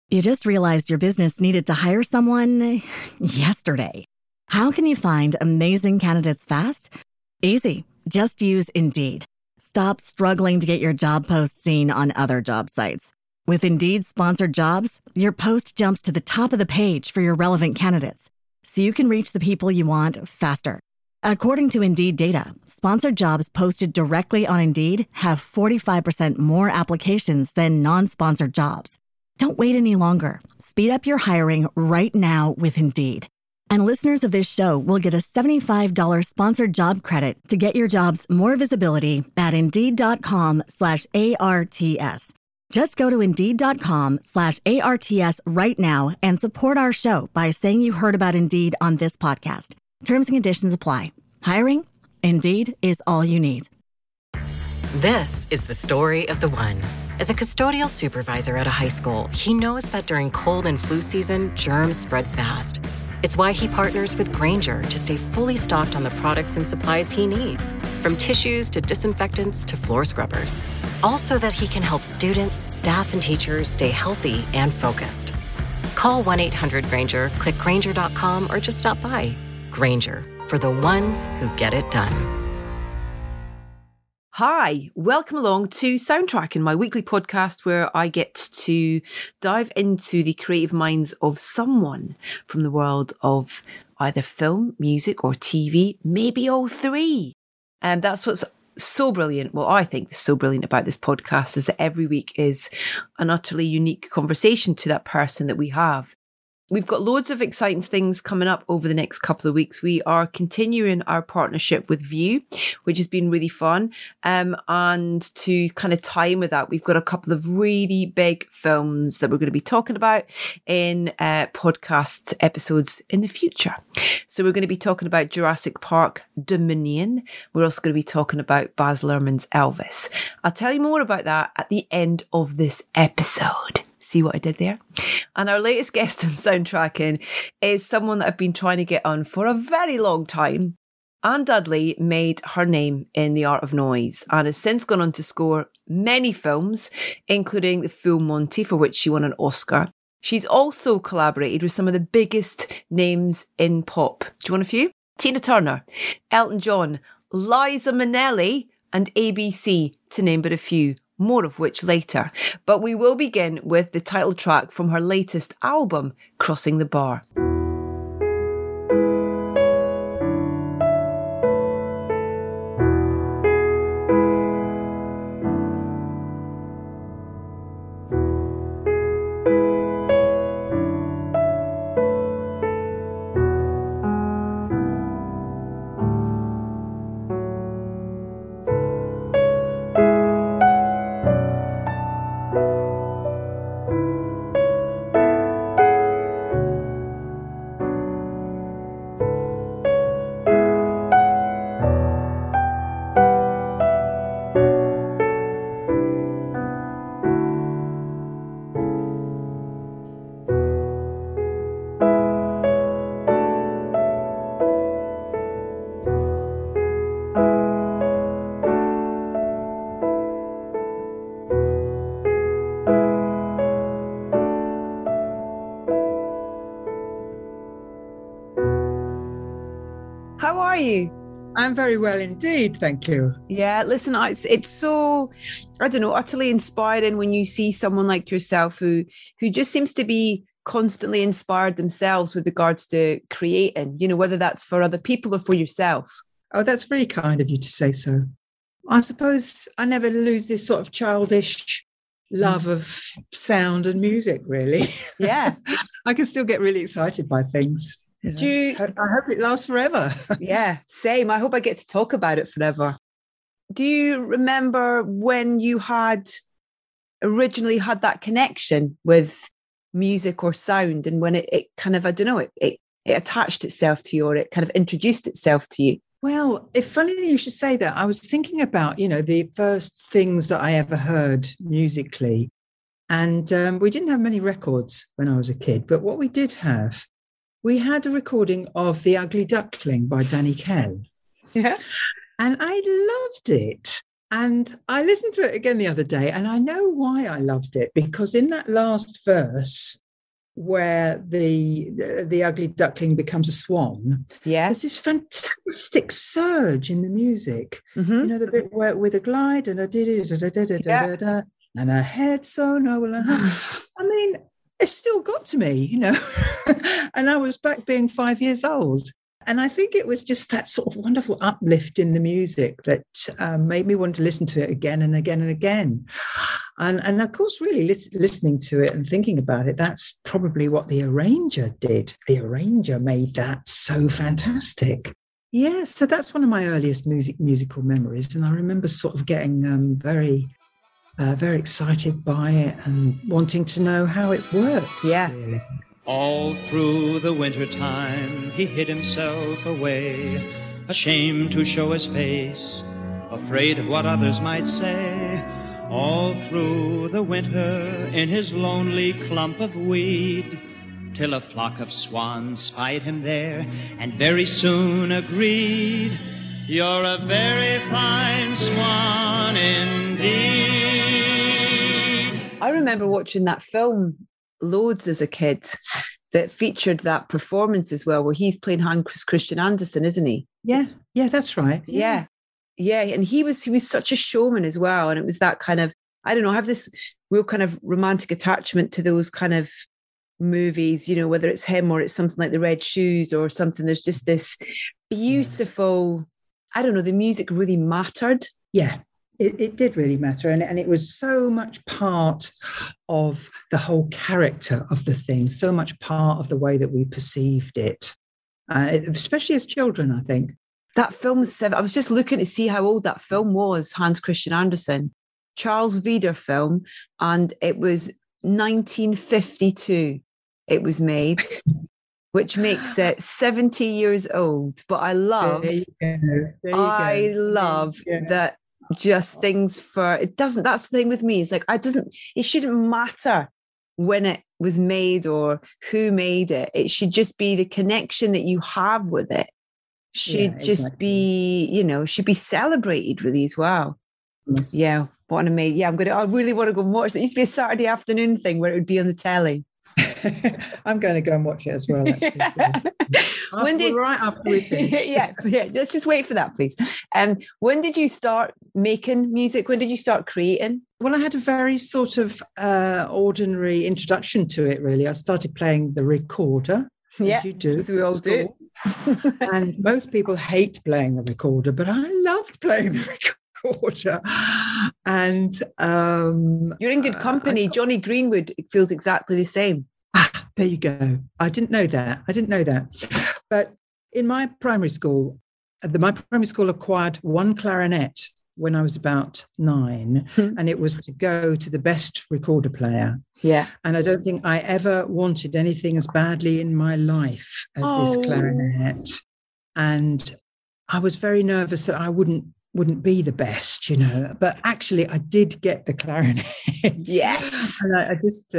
You just realized your business needed to hire someone yesterday. How can you find amazing candidates fast? Easy. Just use Indeed. Stop struggling to get your job post seen on other job sites. With Indeed sponsored jobs, your post jumps to the top of the page for your relevant candidates, so you can reach the people you want faster. According to Indeed data, sponsored jobs posted directly on Indeed have 45% more applications than non-sponsored jobs. Don't wait any longer. Speed up your hiring right now with Indeed. And listeners of this show will get a $75 sponsored job credit to get your jobs more visibility at Indeed.com/ARTS. Just go to Indeed.com/ARTS right now and support our show by saying you heard about Indeed on this podcast. Terms and conditions apply. Hiring? Indeed is all you need. This is the story of the one. As a custodial supervisor at a high school, he knows that during cold and flu season, germs spread fast. It's why he partners with Grainger to stay fully stocked on the products and supplies he needs, from tissues to disinfectants to floor scrubbers. All so that he can help students, staff, and teachers stay healthy and focused. Call 1-800-GRAINGER, click Grainger.com, or just stop by. Grainger, for the ones who get it done. Hi, welcome along to Soundtracking, my weekly podcast where I get to dive into the creative minds of someone from the world of either film, music, or TV, maybe all three. And that's what's so brilliant. Well, I think is so brilliant about this podcast is that every week is an utterly unique conversation to that person that we have. We've got loads of exciting things coming up over the next couple of weeks. We are continuing our partnership with Vue, which has been really fun. And to kind of tie in with that, we've got a couple of really big films that we're going to be talking about in podcast episodes in the future. So we're going to be talking about Jurassic Park Dominion. We're also going to be talking about Baz Luhrmann's Elvis. I'll tell you more about that at the end of this episode. See what I did there? And our latest guest on Soundtracking is someone that I've been trying to get on for a very long time. Anne Dudley made her name in The Art of Noise and has since gone on to score many films, including The Full Monty, for which she won an Oscar. She's also collaborated with some of the biggest names in pop. Do you want a few? Tina Turner, Elton John, Liza Minnelli, and ABC, to name but a few. More of which later. But we will begin with the title track from her latest album, Crossing the Bar. How are you? I'm very well indeed, thank you. Yeah, listen, it's so, I don't know, utterly inspiring when you see someone like yourself who just seems to be constantly inspired themselves with regards to creating, you know, whether that's for other people or for yourself. Oh, that's very kind of you to say so. I suppose I never lose this sort of childish love of sound and music, really. Yeah. I can still get really excited by things. You know. I hope it lasts forever. Yeah, same. I hope I get to talk about it forever. Do you remember when you had originally had that connection with music or sound, and when it kind of, I don't know, it attached itself to you, or it kind of introduced itself to you? Well, it's funny you should say that. I was thinking about, you know, the first things that I ever heard musically. And we didn't have many records when I was a kid, but what we did have, we had a recording of The Ugly Duckling by Danny Kaye. Yeah. And I loved it. And I listened to it again the other day, and I know why I loved it, because in that last verse where the ugly duckling becomes a swan, there's this fantastic surge in the music. You know, the bit where with a glide and a and a head so noble. I mean, it still got to me, you know. And I was back being 5 years old. And I think it was just that sort of wonderful uplift in the music that made me want to listen to it again and again and again. And of course, really listening to it and thinking about it, that's probably what the arranger did. The arranger made that so fantastic. Yeah, so that's one of my earliest musical memories. And I remember sort of getting very excited by it and wanting to know how it worked. Yeah. Really. All through the winter time, he hid himself away, ashamed to show his face, afraid of what others might say. All through the winter, in his lonely clump of weed, till a flock of swans spied him there, and very soon agreed, "You're a very fine swan indeed." I remember watching that film loads as a kid that featured that performance as well, where he's playing Hans Christian Andersen, isn't he? Yeah, that's right. Yeah. And he was such a showman as well. And it was that kind of, I don't know, I have this real kind of romantic attachment to those kind of movies, you know, whether it's him or it's something like The Red Shoes or something. There's just this beautiful, I don't know, the music really mattered. Yeah. It did really matter. And it was so much part of the whole character of the thing, so much part of the way that we perceived it, especially as children, I think. That film was I was just looking to see how old that film was, Hans Christian Andersen, Charles Wieder film, and it was 1952 it was made, which makes it 70 years old. But I love, that just things for, it doesn't, that's the thing with me. It's like, it shouldn't matter when it was made or who made it. It should just be the connection that you have with it should just be, you know, should be celebrated really as well. Yes. Yeah. What an amazing, I really want to go and watch it. It used to be a Saturday afternoon thing where it would be on the telly. I'm going to go and watch it as well, actually. Right after we finish. yeah, let's just wait for that, please. When did you start making music? When did you start creating? Well, I had a very sort of ordinary introduction to it, really. I started playing the recorder, as you do. As we all do. And most people hate playing the recorder, but I loved playing the recorder. And you're in good company. Johnny Greenwood feels exactly the same. There you go. I didn't know that. But in my primary school, my primary school acquired one clarinet when I was about 9, and it was to go to the best recorder player. Yeah. And I don't think I ever wanted anything as badly in my life as this clarinet. And I was very nervous that I wouldn't be the best, you know, but actually I did get the clarinet. Yes. And I just,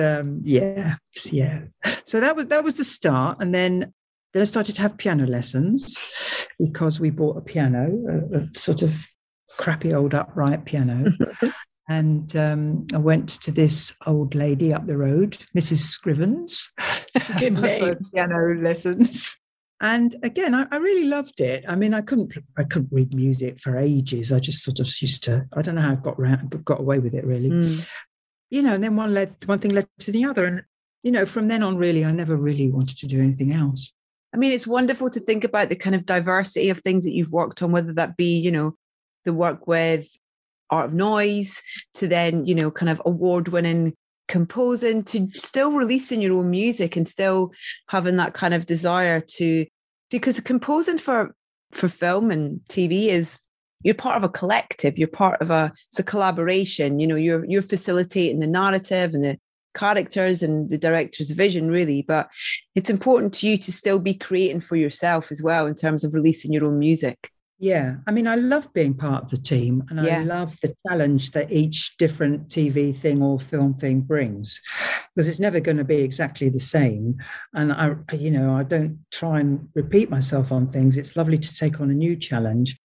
yeah. So that was the start. And then I started to have piano lessons because we bought a piano, a sort of crappy old upright piano. And I went to this old lady up the road, Mrs. Scrivens, to get my first piano lessons. And again, I really loved it. I mean, I couldn't read music for ages. I just sort of used to, I don't know how I got away with it, really. You know, and then one thing led to the other. And, you know, from then on, really, I never really wanted to do anything else. I mean, it's wonderful to think about the kind of diversity of things that you've worked on, whether that be, you know, the work with Art of Noise to then, you know, kind of award-winning composing to still releasing your own music and still having that kind of desire to, because composing for film and TV is, you're part of a collective, you're part of it's a collaboration, you know, you're facilitating the narrative and the characters and the director's vision, really, but it's important to you to still be creating for yourself as well in terms of releasing your own music. Yeah, I mean, I love being part of the team, and I love the challenge that each different TV thing or film thing brings, because it's never going to be exactly the same. And I don't try and repeat myself on things. It's lovely to take on a new challenge.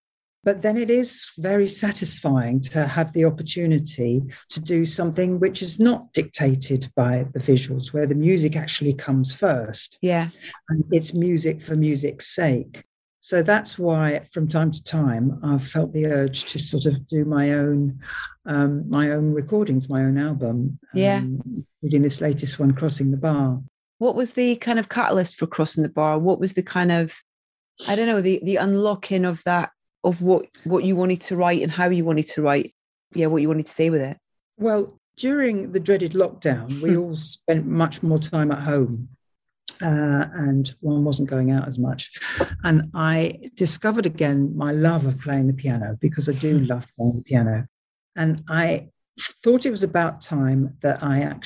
But then it is very satisfying to have the opportunity to do something which is not dictated by the visuals, where the music actually comes first. Yeah. And it's music for music's sake. So that's why from time to time I've felt the urge to sort of do my own recordings, my own album, including this latest one, Crossing the Bar. What was the kind of catalyst for Crossing the Bar? What was the kind of, I don't know, the unlocking of that, of what you wanted to write and how you wanted to write? Yeah, what you wanted to say with it? Well, during the dreaded lockdown, we all spent much more time at home. And one wasn't going out as much. And I discovered again my love of playing the piano, because I do love playing the piano. And I thought it was about time that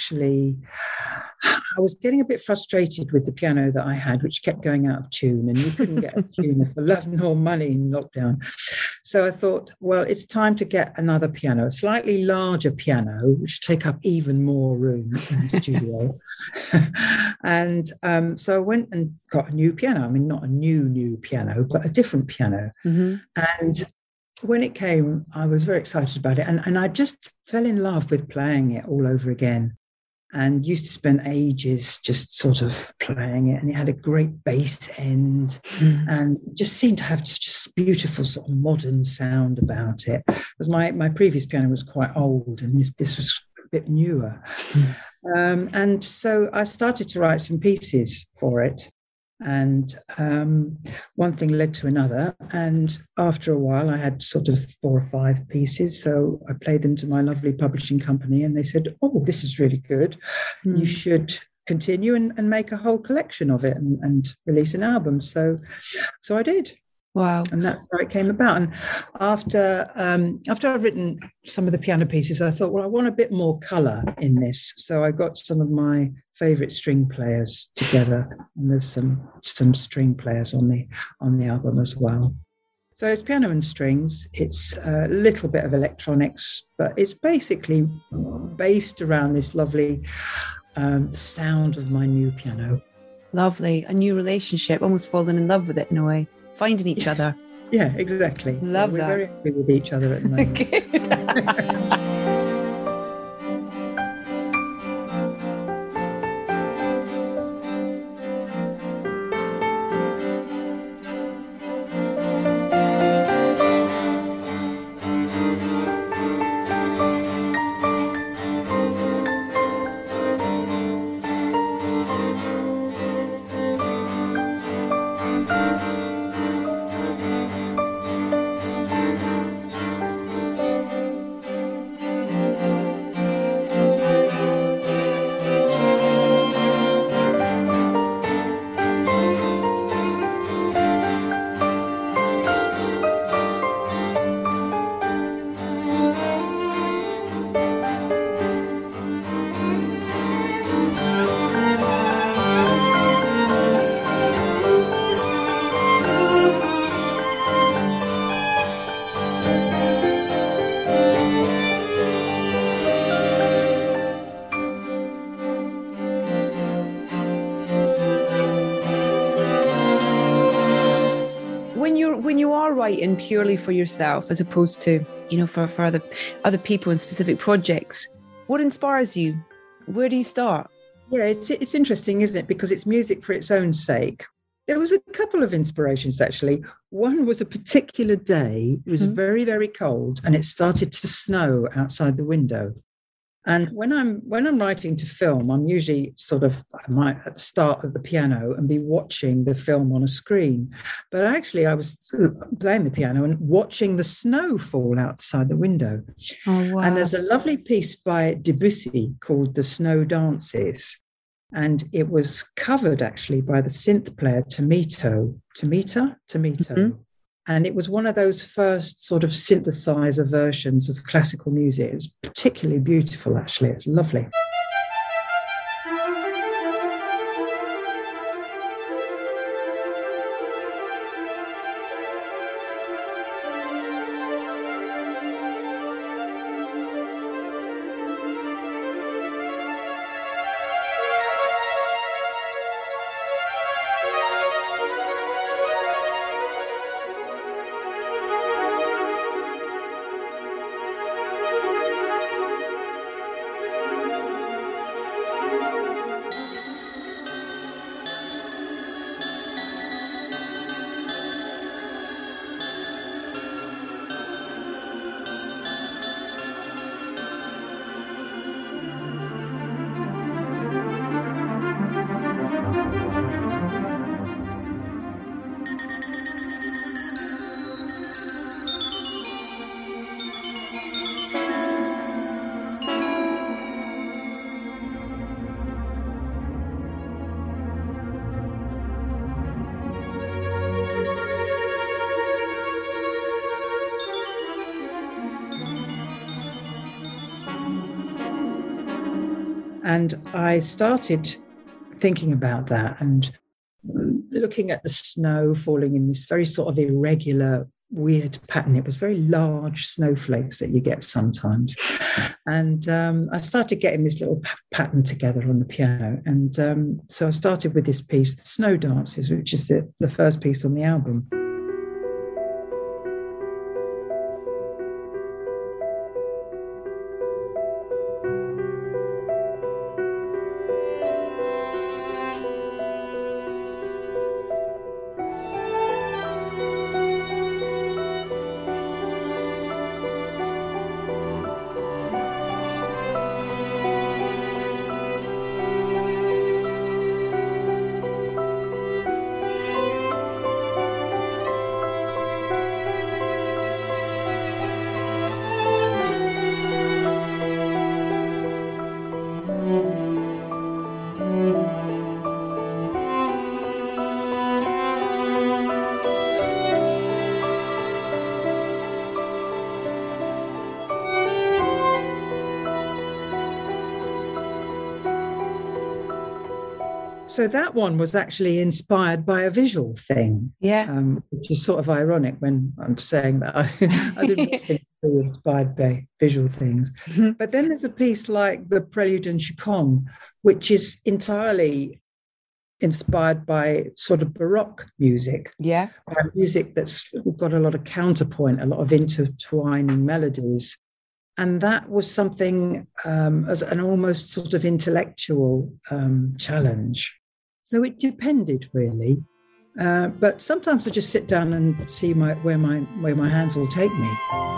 I was getting a bit frustrated with the piano that I had, which kept going out of tune, and you couldn't get a tune for love nor money in lockdown. So I thought, well, it's time to get another piano, a slightly larger piano, which take up even more room in the studio. And so I went and got a new piano. I mean, not a new piano, but a different piano. Mm-hmm. And when it came, I was very excited about it. And I just fell in love with playing it all over again, and used to spend ages just sort of playing it. And it had a great bass end and just seemed to have just beautiful sort of modern sound about it. Because my previous piano was quite old, and this was a bit newer. And so I started to write some pieces for it. And one thing led to another. And after a while, I had sort of 4 or 5 pieces. So I played them to my lovely publishing company, and they said, "Oh, this is really good. You should continue and make a whole collection of it and release an album." So I did. Wow. And that's how it came about. And after I've written some of the piano pieces, I thought, well, I want a bit more colour in this. So I got some of my favourite string players together, and there's some string players on the album as well. So it's piano and strings. It's a little bit of electronics, but it's basically based around this lovely sound of my new piano. Lovely. A new relationship, almost falling in love with it in a way. Finding each other. Yeah, exactly. Love that. We're very happy with each other at the moment. When you are writing purely for yourself, as opposed to, for other people and specific projects, what inspires you? Where do you start? Yeah, it's interesting, isn't it? Because it's music for its own sake. There was a couple of inspirations, actually. One was a particular day. It was very, very cold, and it started to snow outside the window. And when I'm writing to film, I'm usually I might start at the piano and be watching the film on a screen. But actually, I was playing the piano and watching the snow fall outside the window. Oh, wow. And there's a lovely piece by Debussy called The Snow Dances. And it was covered actually by the synth player Tomito. Mm-hmm. And it was one of those first sort of synthesizer versions of classical music. It was particularly beautiful, actually. It was lovely. And I started thinking about that and looking at the snow falling in this very sort of irregular, weird pattern. It was very large snowflakes that you get sometimes. And I started getting this little pattern together on the piano. And so I started with this piece, The Snow Dances, which is the first piece on the album. So that one was actually inspired by a visual thing. Yeah. Which is sort of ironic when I'm saying that. I didn't think to be inspired by visual things. But then there's a piece like the Prelude and Chaconne, which is entirely inspired by sort of Baroque music. Yeah. Music that's got a lot of counterpoint, a lot of intertwining melodies. And that was something as an almost sort of intellectual challenge. So it depended really, but sometimes I just sit down and see where my hands will take me.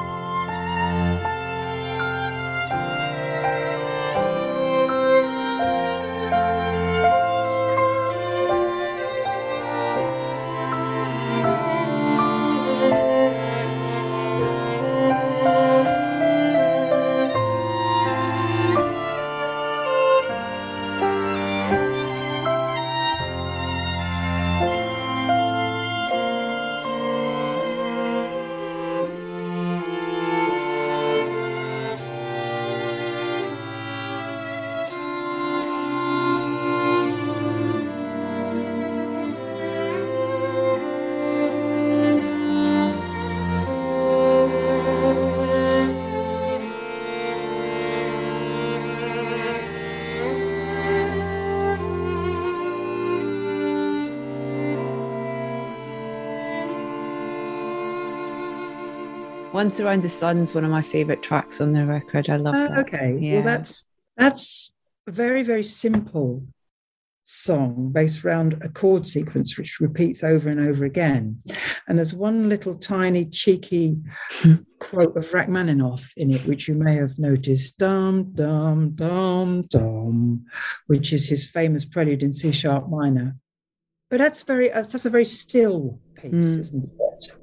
Once Around the Sun's one of my favourite tracks on the record. I love that. Okay. Yeah. Well, that's a very, very simple song based around a chord sequence which repeats over and over again. And there's one little tiny cheeky quote of Rachmaninoff in it, which you may have noticed, dum, dum, dum, dum, which is his famous prelude in C sharp minor. But that's a very still piece, isn't it?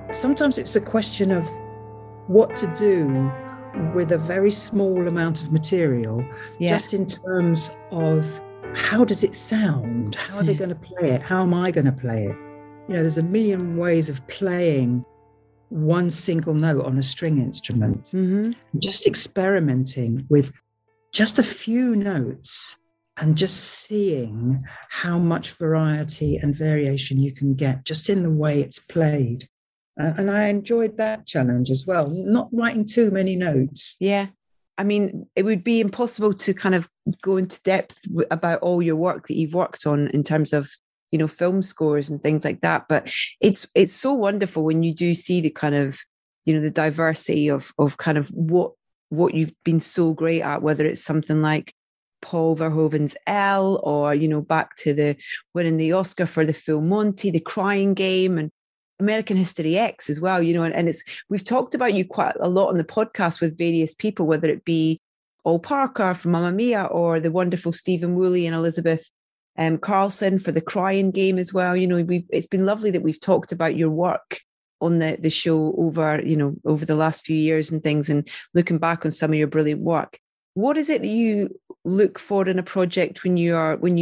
sometimes it's a question of what to do with a very small amount of material, just in terms of how does it sound? How are they going to play it? How am I going to play it? You know, there's a million ways of playing one single note on a string instrument. Mm-hmm. Just experimenting with just a few notes and just seeing how much variety and variation you can get just in the way it's played. And I enjoyed that challenge as well, not writing too many notes. Yeah. I mean, it would be impossible to kind of go into depth about all your work that you've worked on in terms of, you know, film scores and things like that. But it's so wonderful when you do see the kind of, you know, the diversity of kind of what you've been so great at, whether it's something like Paul Verhoeven's Elle, or, you know, back to the winning the Oscar for the film Monty, The Crying Game, and American History X as well, you know, and it's, we've talked about you quite a lot on the podcast with various people, whether it be Ol Parker from Mamma Mia, or the wonderful Stephen Woolley and Elizabeth Carlson for The Crying Game as well. You know, it's been lovely that we've talked about your work on the show over, you know, over the last few years and things, and looking back on some of your brilliant work. What is it that you look for in a project when you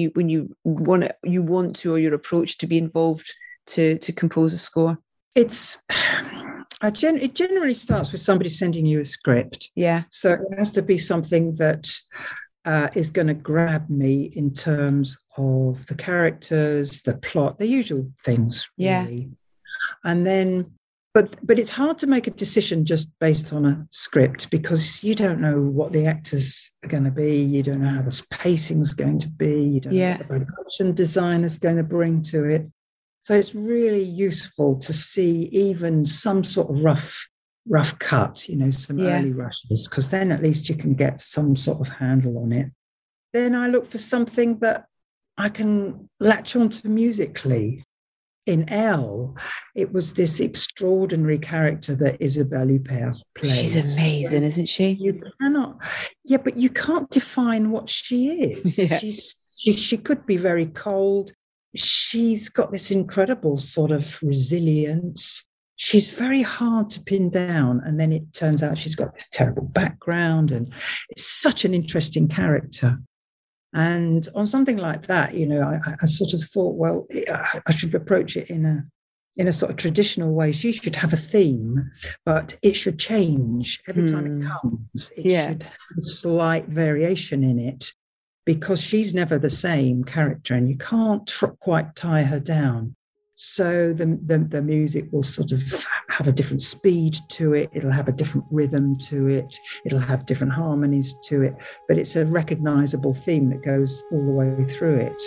want to, or your approach to be involved to compose a score? It generally starts with somebody sending you a script. Yeah. So it has to be something that is going to grab me in terms of the characters, the plot, the usual things, really. Yeah. And then, but it's hard to make a decision just based on a script, because you don't know what the actors are going to be. You don't know how the pacing is going to be. You don't know what the production designer is going to bring to it. So it's really useful to see even some sort of rough cut, you know, some early rushes, because then at least you can get some sort of handle on it. Then I look for something that I can latch onto musically. In Elle, it was this extraordinary character that Isabelle Huppert plays. She's amazing, isn't she? You cannot, but you can't define what she is. Yeah. She could be very cold. She's got this incredible sort of resilience. She's very hard to pin down. And then it turns out she's got this terrible background, and it's such an interesting character. And on something like that, you know, I sort of thought, well, I should approach it in a sort of traditional way. She should have a theme, but it should change every time it comes. It should have a slight variation in it, because she's never the same character, and you can't quite tie her down. So the music will sort of have a different speed to it. It'll have a different rhythm to it. It'll have different harmonies to it. But it's a recognizable theme that goes all the way through it.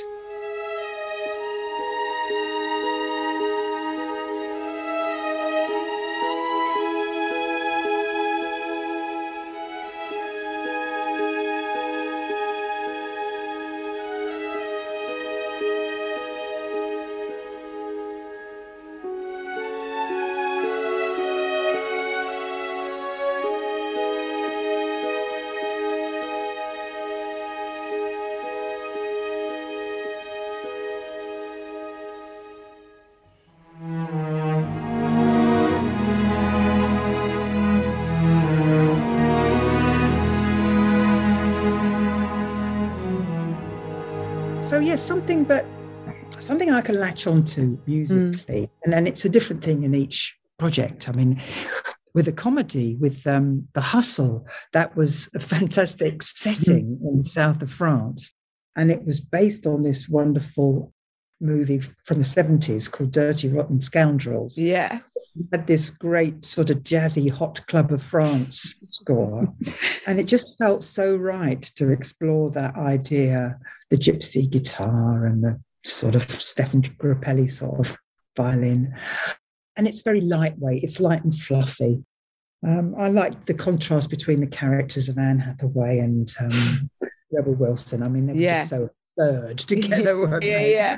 So yes, something I can latch onto musically, and then it's a different thing in each project. I mean, with a comedy, with The Hustle, that was a fantastic setting in the south of France, and it was based on this wonderful movie from the 70s called Dirty Rotten Scoundrels. Yeah. It had this great sort of jazzy Hot Club of France score, and it just felt so right to explore that idea, the gypsy guitar and the sort of Stefan Grappelli sort of violin. And it's very lightweight, it's light and fluffy. I like the contrast between the characters of Anne Hathaway and Rebel Wilson. I mean, they were just so absurd together, weren't they? Yeah.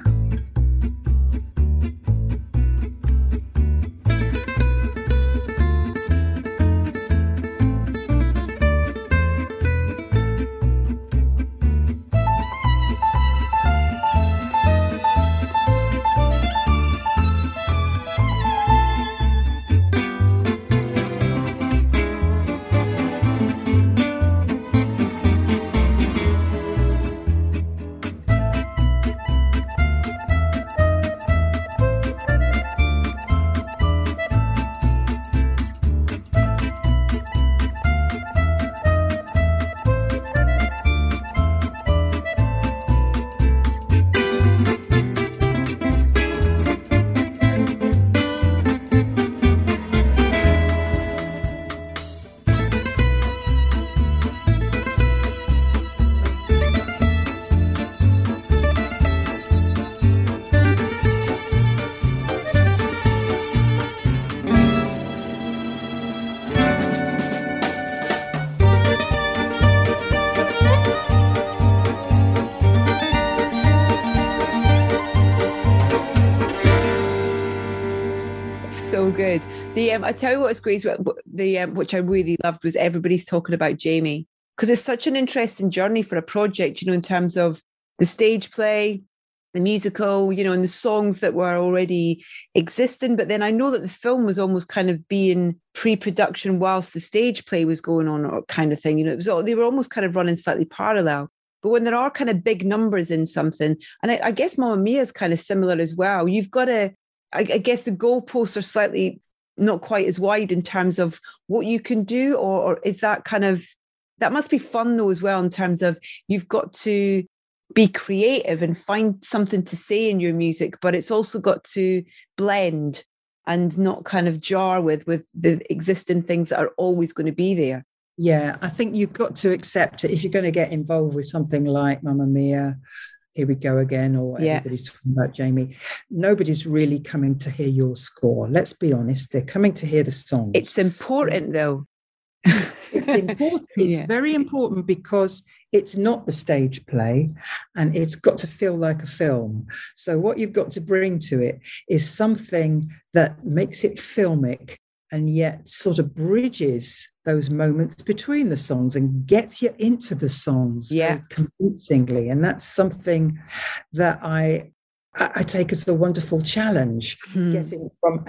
so good. The I tell you what's great. The which I really loved was everybody's talking about Jamie, because it's such an interesting journey for a project. In terms of the stage play, the musical, and the songs that were already existing. But then I know that the film was almost kind of being pre-production whilst the stage play was going on, or kind of thing. It was they were almost kind of running slightly parallel. But when there are kind of big numbers in something, and I guess Mamma Mia is kind of similar as well. You've got to, I guess the goalposts are slightly not quite as wide in terms of what you can do, or is that kind of, that must be fun though as well, in terms of you've got to be creative and find something to say in your music, but it's also got to blend and not kind of jar with the existing things that are always going to be there. Yeah, I think you've got to accept it if you're going to get involved with something like Mamma Mia, Here We Go Again, or everybody's talking about Jamie. Nobody's really coming to hear your score. Let's be honest, they're coming to hear the song. It's important though. It's important. It's very important, because it's not the stage play, and it's got to feel like a film. So what you've got to bring to it is something that makes it filmic, and yet sort of bridges those moments between the songs and gets you into the songs very convincingly. And that's something that I take as a wonderful challenge, getting from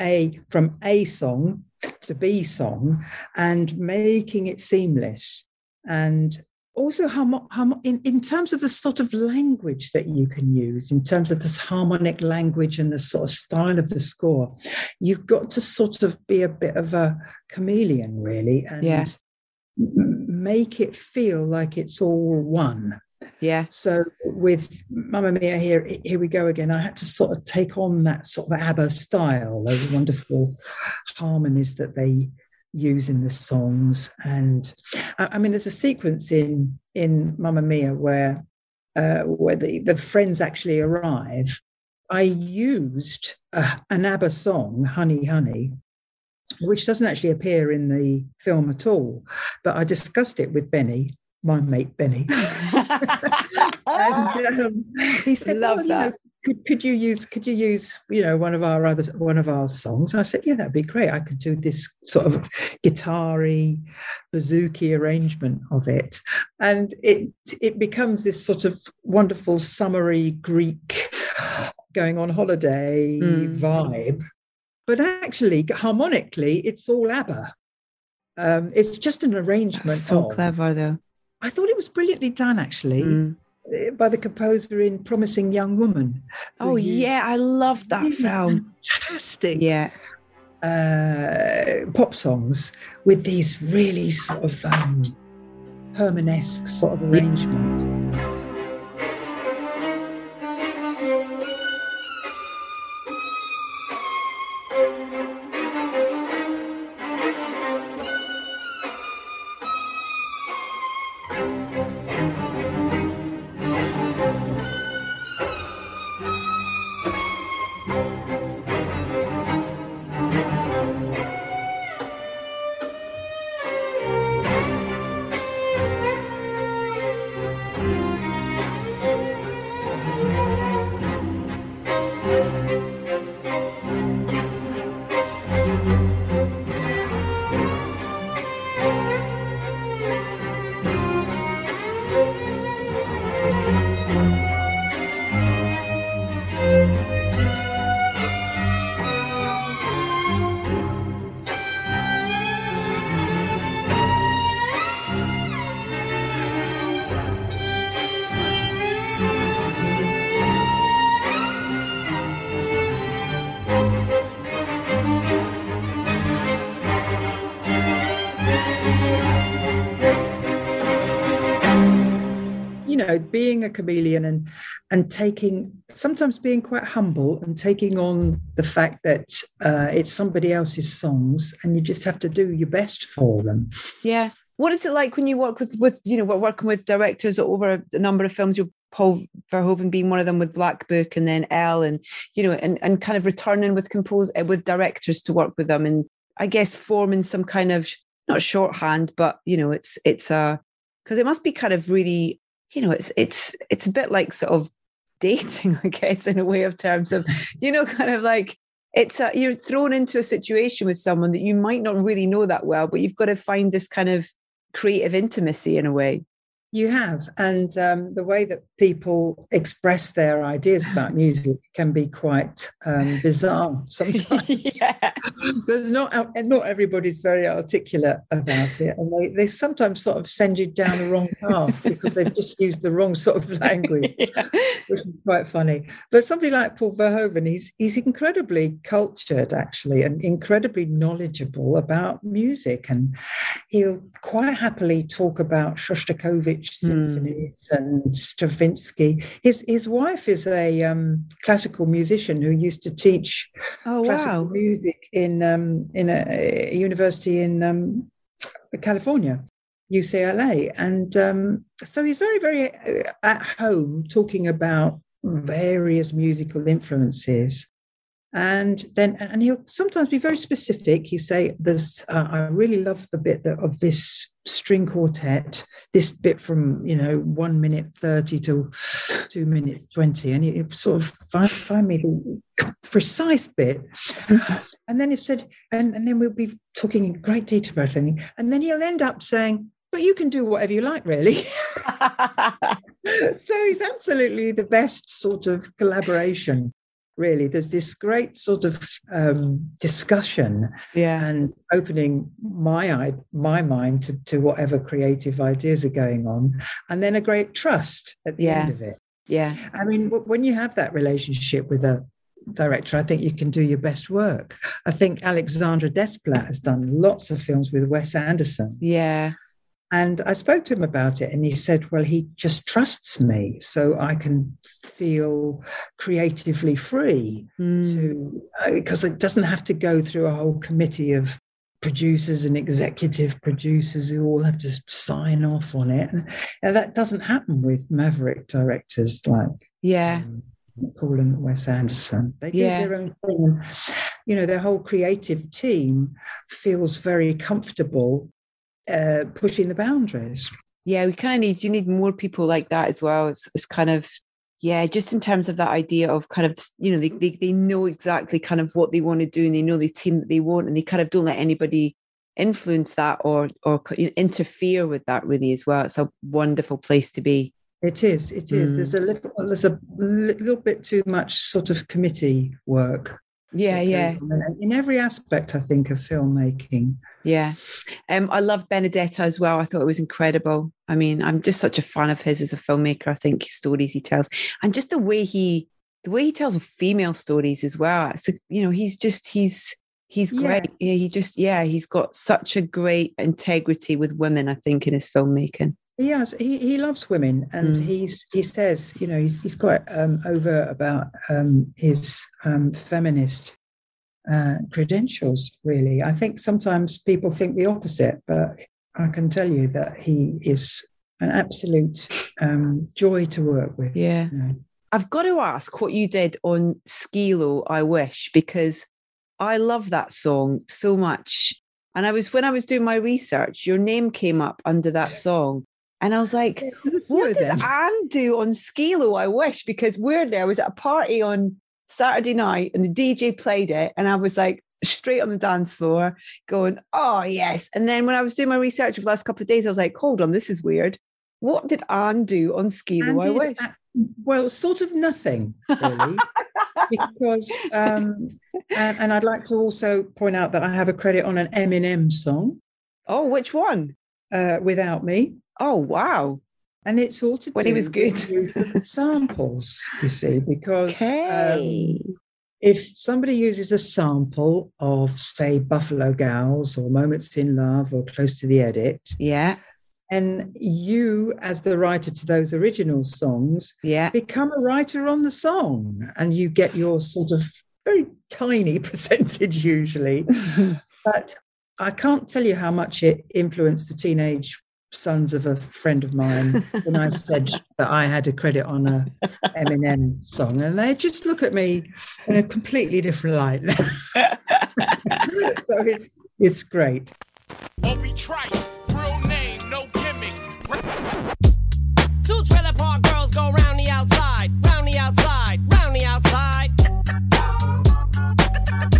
A song to B song and making it seamless. And also in terms of the sort of language that you can use, in terms of this harmonic language and the sort of style of the score, you've got to sort of be a bit of a chameleon, really, and make it feel like it's all one. Yeah. So with Mamma Mia, Here We Go Again, I had to sort of take on that sort of ABBA style, those wonderful harmonies that they use in the songs. And I mean, there's a sequence in Mamma Mia where the friends actually arrive. I used an ABBA song, Honey, Honey, which doesn't actually appear in the film at all, but I discussed it with Benny, my mate Benny. And he said, Love that. Could you use one of our songs? And I said, yeah, that'd be great. I could do this sort of guitar-y, bouzouki arrangement of it, and it becomes this sort of wonderful summery Greek going on holiday vibe. But actually, harmonically, it's all ABBA. It's just an arrangement. That's so clever, though. I thought it was brilliantly done, actually. By the composer in Promising Young Woman. Oh, yeah, I love that really film. Fantastic. Yeah. Pop songs with these really sort of Herman-esque sort of arrangements. Being a chameleon and sometimes being quite humble and taking on the fact that it's somebody else's songs and you just have to do your best for them. Yeah. What is it like when you work with working with directors over a number of films? Paul Verhoeven being one of them with Black Book, and then Elle, and and kind of returning with with directors to work with them, and I guess forming some kind of, not shorthand, but it's because it must be kind of really, it's a bit like sort of dating, I guess, in a way, of terms of, kind of like you're thrown into a situation with someone that you might not really know that well, but you've got to find this kind of creative intimacy in a way. You have. And the way that people express their ideas about music can be quite bizarre sometimes. Because not everybody's very articulate about it. And they sometimes sort of send you down the wrong path because they've just used the wrong sort of language, which is quite funny. But somebody like Paul Verhoeven, he's incredibly cultured, actually, and incredibly knowledgeable about music. And he'll quite happily talk about Shostakovich symphonies and Stravinsky. His wife is a classical musician who used to teach classical music in a university in California, UCLA, and so he's very, very at home talking about various musical influences. And he'll sometimes be very specific. He say, "There's, I really love the bit of this string quartet, this bit from 1 minute 30 to 2 minutes 20," and he sort of find me the precise bit. And then he said, and then we'll be talking in great detail about anything, and then he'll end up saying, "But you can do whatever you like, really." So he's absolutely the best sort of collaboration. Really, there's this great sort of discussion and opening my mind to whatever creative ideas are going on, and then a great trust at the end of it. Yeah, I mean, when you have that relationship with a director, I think you can do your best work. I think Alexandre Desplat has done lots of films with Wes Anderson. Yeah. And I spoke to him about it, and he said, well, he just trusts me so I can feel creatively free because it doesn't have to go through a whole committee of producers and executive producers who all have to sign off on it. And that doesn't happen with maverick directors like Paul and Wes Anderson. They do their own thing. And, their whole creative team feels very comfortable pushing the boundaries. Yeah, we kind of need more people like that as well. It's kind of, just in terms of that idea of kind of, they know exactly kind of what they want to do, and they know the team that they want, and they kind of don't let anybody influence that or interfere with that really as well. It's a wonderful place to be. It is. There's a little bit too much sort of committee work. Yeah. In every aspect, I think, of filmmaking. Yeah. I love Benedetta as well. I thought it was incredible. I mean, I'm just such a fan of his as a filmmaker. I think stories he tells, and just the way he tells female stories as well. It's, he's great. Yeah. He's got such a great integrity with women, I think, in his filmmaking. Yes, he loves women, and he says, he's quite overt about his feminist credentials, really. I think sometimes people think the opposite, but I can tell you that he is an absolute joy to work with. Yeah. I've got to ask what you did on Skilo, I Wish, because I love that song so much. And when I was doing my research, your name came up under that song. And I was like, what did Anne do on Skilo, I Wish? Because I was at a party on Saturday night and the DJ played it. And I was like, straight on the dance floor going, oh, yes. And then when I was doing my research over the last couple of days, I was like, hold on, this is weird. What did Anne do on Skilo, I Wish? Well, sort of nothing, really. Because, and I'd like to also point out that I have a credit on an Eminem song. Oh, which one? Without Me. Oh, wow. And it's all to do when he was good. with the use of the samples, you see, because if somebody uses a sample of, say, Buffalo Gals or Moments in Love or Close to the Edit, and you, as the writer to those original songs, become a writer on the song, and you get your sort of very tiny percentage usually. But I can't tell you how much it influenced the teenage sons of a friend of mine when I said that I had a credit on a Eminem song, and they just look at me in a completely different light. So it's great. Obi Trice, real name, no gimmicks. 2 trailer park girls go round the outside, round the outside, round the outside.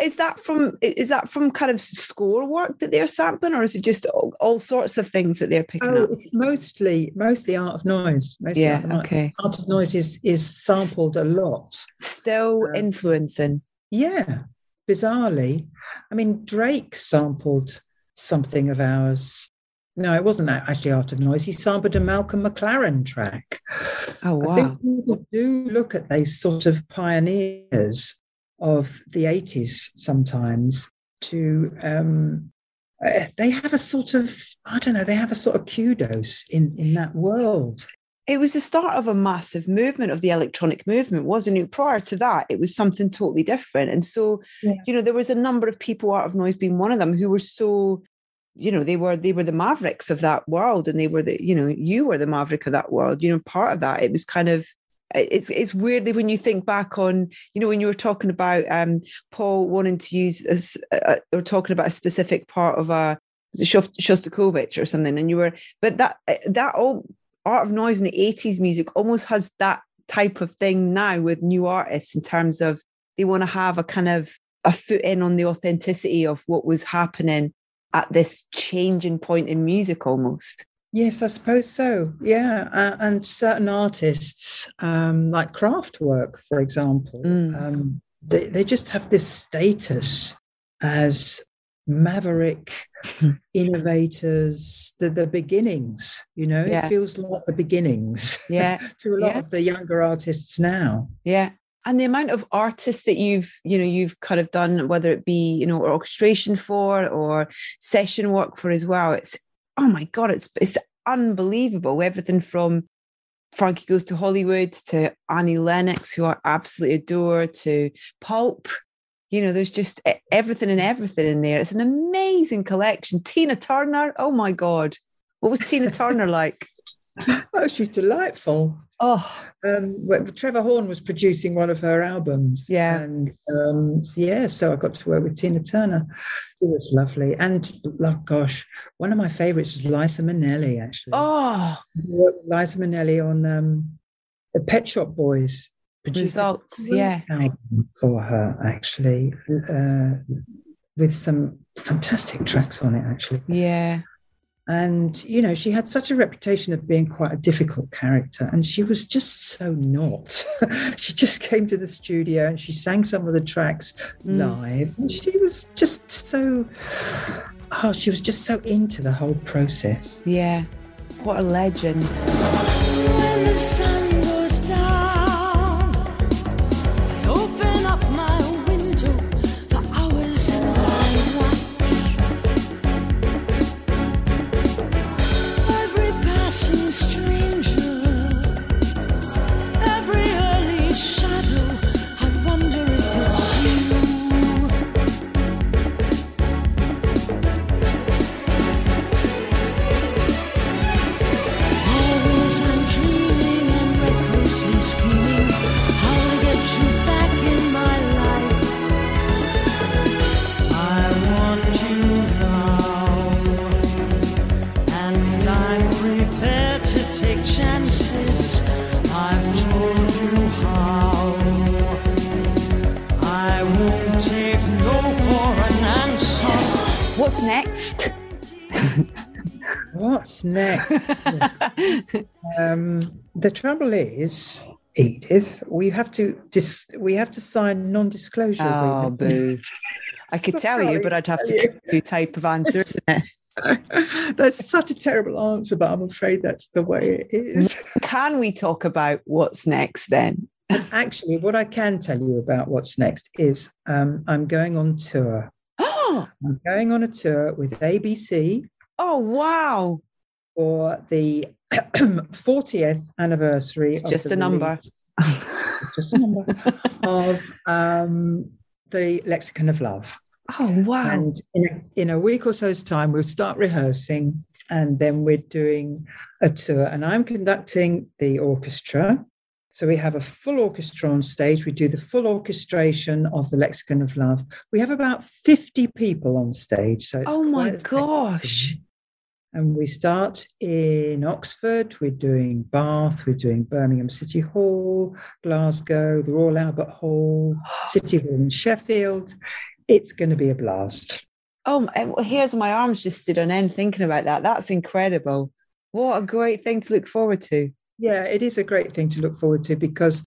is that from kind of score work that they're sampling, or is it just all sorts of things that they're picking up? It's mostly Art of Noise. Okay. Art of Noise is sampled a lot. Still influencing. Yeah, bizarrely. I mean, Drake sampled something of ours. No, it wasn't actually Art of Noise. He sampled a Malcolm McLaren track. Oh, wow. I think people do look at these sort of pioneers of the 80s sometimes to, they have a sort of, I don't know, they have a sort of kudos in that world. It was the start of a massive movement of the electronic movement, wasn't it? Prior to that, it was something totally different. And so, there was a number of people, Art of Noise being one of them, who were so, they were the mavericks of that world, and they were you were the maverick of that world. Part of that, it was kind of, it's weirdly when you think back on, when you were talking about Paul wanting to use or talking about a specific part of Shostakovich or something, and you were, but that all Art of Noise in the 80s music almost has that type of thing now with new artists, in terms of they want to have a kind of a foot in on the authenticity of what was happening at this changing point in music almost. Yes, I suppose so. Yeah. And certain artists, like Kraftwerk, for example, they just have this status as maverick innovators, the beginnings, It feels like the beginnings to a lot of the younger artists now. Yeah. And the amount of artists that you've kind of done, whether it be, or orchestration for or session work for as well, it's, oh my God, it's unbelievable. Everything from Frankie Goes to Hollywood to Annie Lennox, who I absolutely adore, to Pulp. There's just everything in there. It's an amazing collection. Tina Turner, oh my God. What was Tina Turner like? Oh, she's delightful. Oh, Trevor Horn was producing one of her albums. Yeah. And so I got to work with Tina Turner. It was lovely. And gosh, one of my favorites was Liza Minnelli, actually. Oh, Liza Minnelli on the Pet Shop Boys. Results, album for her, actually, with some fantastic tracks on it, actually. Yeah. And, she had such a reputation of being quite a difficult character, and she was just so not. She just came to the studio and she sang some of the tracks live. And she was just so into the whole process. Yeah. What a legend. When the sun goes down, I open up my window for hours and I watch every passing stranger, every early shadow. I wonder if it's you. Always I'm dreaming and recklessly scheming how to get you back in my life. I want you now, and I'm prepared to take chances. I've told you how. I won't take no for an answer. What's next? What's next? The trouble is, Edith, we have to sign non-disclosure Oh, agreement. boo. I could tell you, but I'd have to pick a new type of answer, isn't it? That's such a terrible answer, but I'm afraid that's the way it is. Can we talk about what's next then? Actually, what I can tell you about what's next is I'm going on tour. Oh, I'm going on a tour with ABC wow. for the 40th anniversary of Just the a number. release- just a number of the Lexicon of Love. Oh, wow. And in a week or so's time, we'll start rehearsing, and then we're doing a tour. And I'm conducting the orchestra. So we have a full orchestra on stage. We do the full orchestration of the Lexicon of Love. We have about 50 people on stage. So it's Oh, my quite a gosh. And we start in Oxford, we're doing Bath, we're doing Birmingham City Hall, Glasgow, the Royal Albert Hall, City Hall in Sheffield, it's going to be a blast. Oh, here's my arms just stood on end thinking about that. That's incredible. What a great thing to look forward to. Yeah, it is a great thing to look forward to because,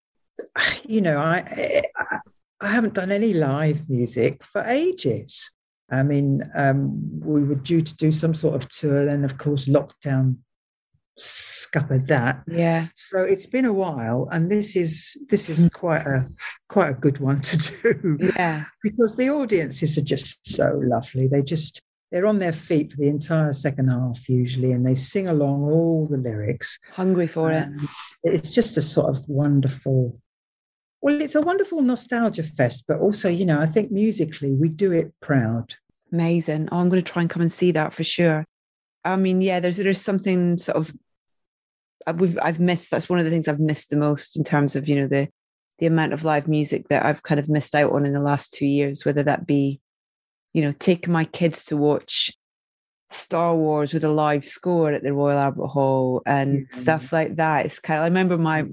I haven't done any live music for ages. I mean, we were due to do some sort of tour, then of course lockdown scuppered that. Yeah. So it's been a while, and this is quite a good one to do. Yeah. Because the audiences are just so lovely. They're on their feet for the entire second half usually, and they sing along all the lyrics. Hungry for it. It's just a sort of wonderful. Well, it's a wonderful nostalgia fest, but also, I think musically we do it proud. Amazing. Oh, I'm going to try and come and see that for sure. I mean, yeah, there's something sort of I've missed. That's one of the things I've missed the most in terms of, the amount of live music that I've kind of missed out on in the last 2 years, whether that be, taking my kids to watch Star Wars with a live score at the Royal Albert Hall and stuff like that. It's kind of, I remember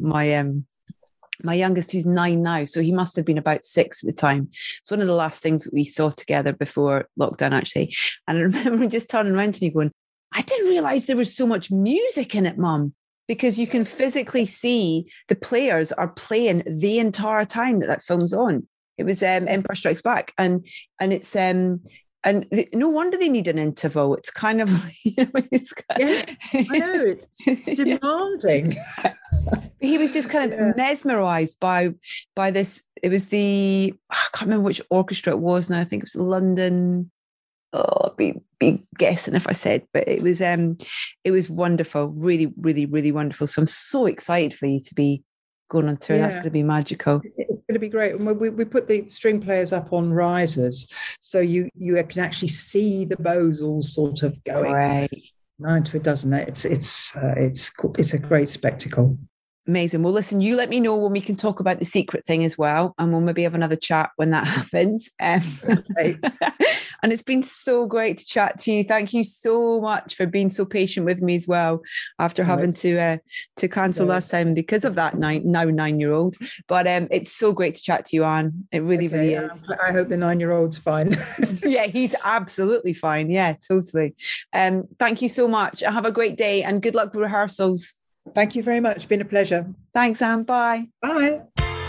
my youngest, who's 9 now, so he must have been about 6 at the time. It's one of the last things that we saw together before lockdown, actually. And I remember him just turning around to me going, I didn't realise there was so much music in it, Mum, because you can physically see the players are playing the entire time that film's on. It was Empire Strikes Back, and it's no wonder they need an interval. It's kind of, it's yeah, I know, it's demanding. He was just kind of mesmerised by this. It was I can't remember which orchestra it was now. I think it was London. Oh, I'd be guessing if I said, but it was wonderful, really, really, really wonderful. So I'm so excited for you to be going on tour. That's going to be magical. It's going to be great. And we put the string players up on risers, so you can actually see the bows all sort of going 9 to a dozen. It's a great spectacle. Amazing. Well, listen, you let me know when we can talk about the secret thing as well, and we'll maybe have another chat when that happens. Okay. And it's been so great to chat to you. Thank you so much for being so patient with me as well after having to cancel last time because of that now 9-year-old. But it's so great to chat to you, Anne. It really, really is. I hope the 9-year-old's fine. Yeah, he's absolutely fine. Yeah, totally. Thank you so much. Have a great day and good luck with rehearsals. Thank you very much. It's been a pleasure. Thanks, Anne. Bye. Bye.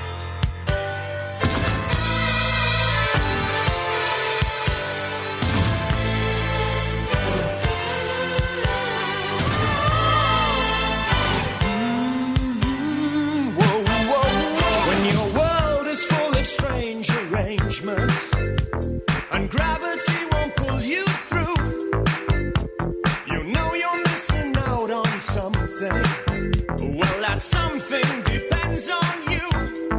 When your world is full of strange arrangements and gravity won't pull you through, you know you're missing out on something. Well, that something depends on you.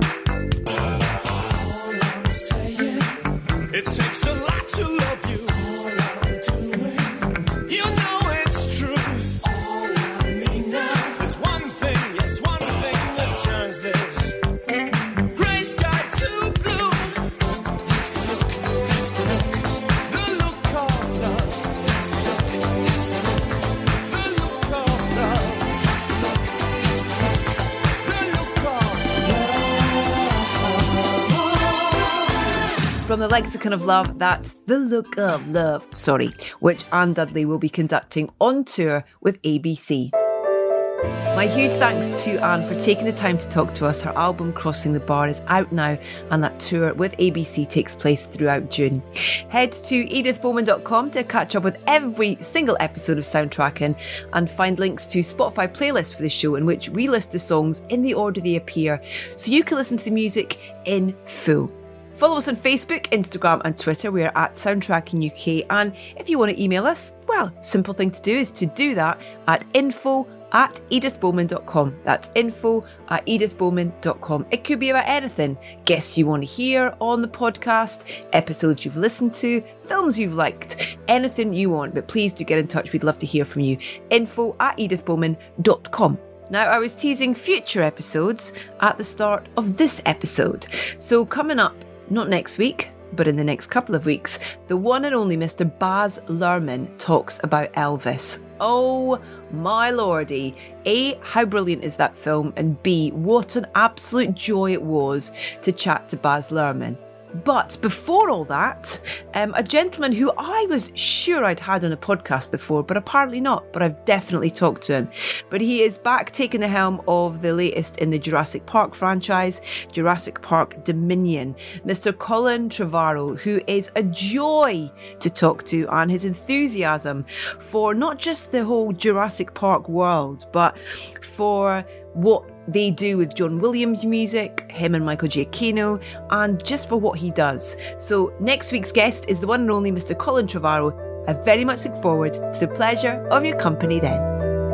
All I'm saying, it takes a lot to love you. All I'm doing, you know it's true. All I mean now, there's one thing, yes, one thing that turns this gray sky to blue. That's the look, that's the look, the look of love. That's the look, that's the look, the look of love. That's the look, that's the look, the look of love. From the Lexicon of Love, that's The Look of Love, which Anne Dudley will be conducting on tour with ABC. My huge thanks to Anne for taking the time to talk to us. Her album Crossing the Bar is out now, and that tour with ABC takes place throughout June. Head to edithbowman.com to catch up with every single episode of Soundtracking and find links to Spotify playlists for the show in which we list the songs in the order they appear so you can listen to the music in full. Follow us on Facebook, Instagram and Twitter. We are at Soundtracking UK. And if you want to email us, well, simple thing to do is to do that at info@edithbowman.com. That's info@edithbowman.com. It could be about anything. Guests you want to hear on the podcast, episodes you've listened to, films you've liked, anything you want. But please do get in touch. We'd love to hear from you. info@edithbowman.com. Now, I was teasing future episodes at the start of this episode. So coming up, not next week, but in the next couple of weeks, the one and only Mr. Baz Luhrmann talks about Elvis. Oh my lordy. A, how brilliant is that film? And B, what an absolute joy it was to chat to Baz Luhrmann. But before all that, a gentleman who I was sure I'd had on a podcast before, but apparently not, but I've definitely talked to him. But he is back taking the helm of the latest in the Jurassic Park franchise, Jurassic Park Dominion, Mr. Colin Trevorrow, who is a joy to talk to, and his enthusiasm for not just the whole Jurassic Park world, but for what they do with John Williams music, him and Michael Giacchino, and just for what he does. So next week's guest is the one and only Mr. Colin Trevorrow. I very much look forward to the pleasure of your company then.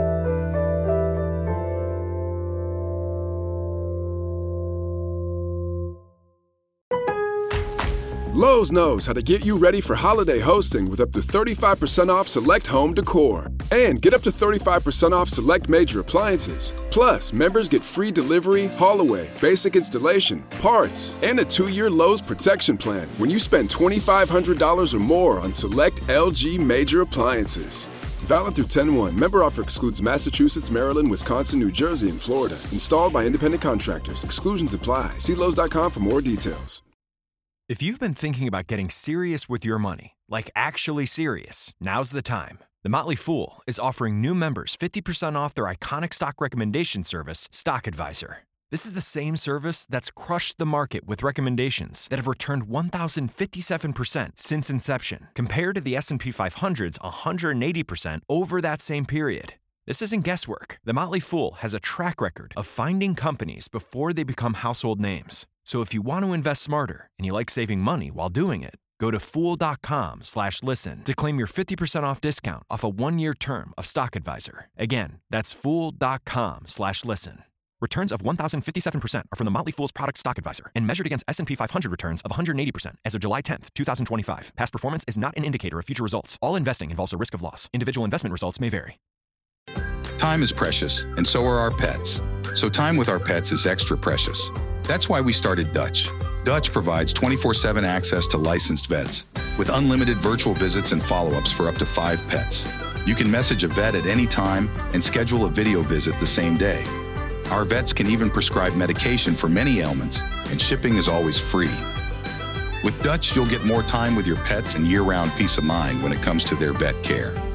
Lowe's knows how to get you ready for holiday hosting with up to 35% off select home decor. And get up to 35% off select major appliances. Plus, members get free delivery, haul-away, basic installation, parts, and a 2-year Lowe's protection plan when you spend $2,500 or more on select LG major appliances. Valid through 10/1. Member offer excludes Massachusetts, Maryland, Wisconsin, New Jersey, and Florida. Installed by independent contractors. Exclusions apply. See Lowe's.com for more details. If you've been thinking about getting serious with your money, like actually serious, now's the time. The Motley Fool is offering new members 50% off their iconic stock recommendation service, Stock Advisor. This is the same service that's crushed the market with recommendations that have returned 1,057% since inception, compared to the S&P 500's 180% over that same period. This isn't guesswork. The Motley Fool has a track record of finding companies before they become household names. So if you want to invest smarter and you like saving money while doing it, go to Fool.com/listen to claim your 50% off discount off a 1-year term of Stock Advisor. Again, that's Fool.com/listen. Returns of 1,057% are from the Motley Fool's product Stock Advisor and measured against S&P 500 returns of 180% as of July 10th, 2025. Past performance is not an indicator of future results. All investing involves a risk of loss. Individual investment results may vary. Time is precious, and so are our pets. So time with our pets is extra precious. That's why we started Dutch. Dutch provides 24/7 access to licensed vets with unlimited virtual visits and follow-ups for up to 5 pets. You can message a vet at any time and schedule a video visit the same day. Our vets can even prescribe medication for many ailments, and shipping is always free. With Dutch, you'll get more time with your pets and year-round peace of mind when it comes to their vet care.